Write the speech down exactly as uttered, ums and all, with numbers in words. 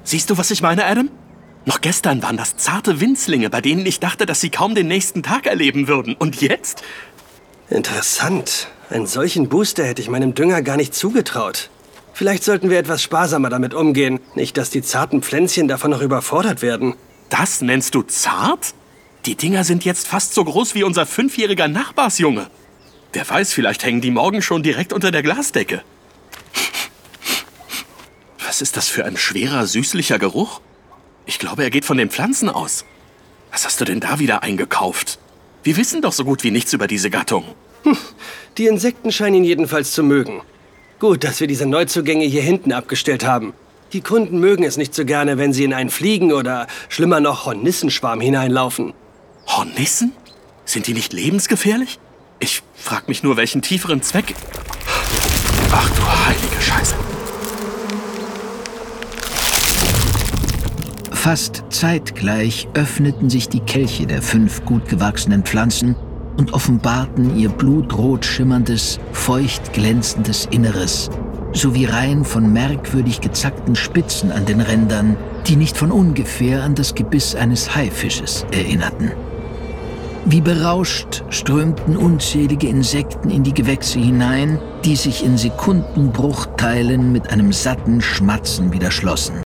Siehst du, was ich meine, Adam? Noch gestern waren das zarte Winzlinge, bei denen ich dachte, dass sie kaum den nächsten Tag erleben würden. Und jetzt? Interessant. Einen solchen Booster hätte ich meinem Dünger gar nicht zugetraut. Vielleicht sollten wir etwas sparsamer damit umgehen. Nicht, dass die zarten Pflänzchen davon noch überfordert werden. Das nennst du zart? Die Dinger sind jetzt fast so groß wie unser fünfjähriger Nachbarsjunge. Wer weiß, vielleicht hängen die morgen schon direkt unter der Glasdecke. Was ist das für ein schwerer, süßlicher Geruch? Ich glaube, er geht von den Pflanzen aus. Was hast du denn da wieder eingekauft? Wir wissen doch so gut wie nichts über diese Gattung. Hm, die Insekten scheinen ihn jedenfalls zu mögen. Gut, dass wir diese Neuzugänge hier hinten abgestellt haben. Die Kunden mögen es nicht so gerne, wenn sie in einen Fliegen- oder schlimmer noch Hornissenschwarm hineinlaufen. Hornissen? Sind die nicht lebensgefährlich? Ich frag mich nur, welchen tieferen Zweck... Ach du heilige Scheiße. Fast zeitgleich öffneten sich die Kelche der fünf gut gewachsenen Pflanzen und offenbarten ihr blutrot schimmerndes, feucht glänzendes Inneres, sowie Reihen von merkwürdig gezackten Spitzen an den Rändern, die nicht von ungefähr an das Gebiss eines Haifisches erinnerten. Wie berauscht strömten unzählige Insekten in die Gewächse hinein, die sich in Sekundenbruchteilen mit einem satten Schmatzen wieder schlossen.